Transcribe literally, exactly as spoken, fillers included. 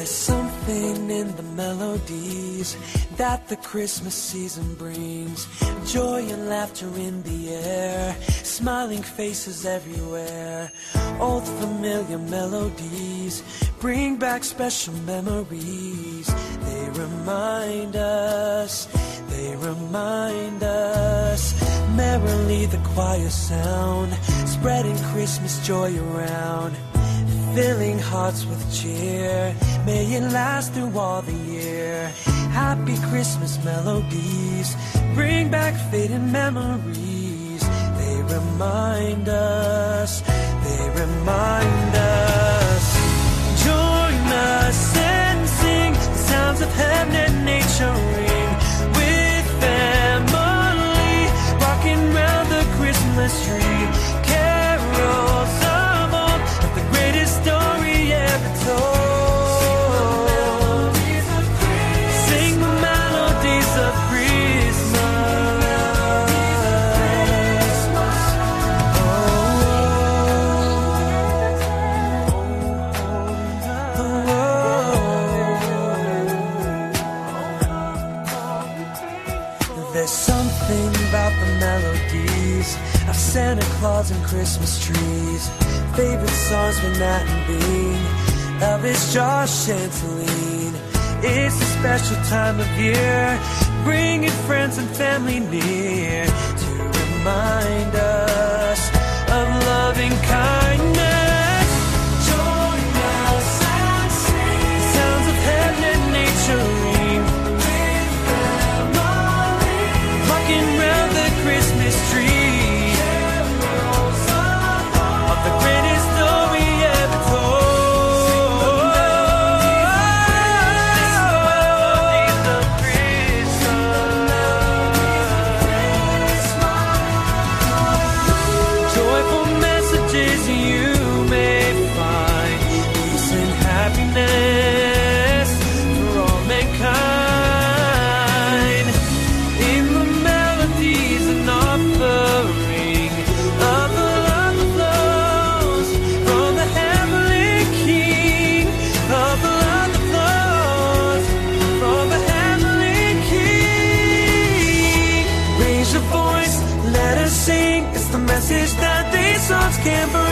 There's something in the melodies that the Christmas season brings. Joy and laughter in the air, smiling faces everywhere. Old familiar melodies bring back special memories. They remind us, they remind us. Merrily the choir sound, spreading Christmas joy around, filling hearts with cheer. May it last through all the year. Happy Christmas melodies bring back fading memories. They remind us, they remind us. Join us and sing the sounds of heaven and nature ring. With family rocking round the Christmas tree. Carols of old, of the greatest story ever told. There's something about the melodies of Santa Claus and Christmas trees. Favorite songs with Nat and Bean, Elvis, Josh, and Celine. It's a special time of year, bringing friends and family near to remind us of loving kindness. Join us and sing sounds of heaven and nature ring. Christmas tree, carols of the greatest story ever told. Sing the melodies of Christmas. Joyful messages you may find, peace and happiness for all mankind. Message that these songs can bring.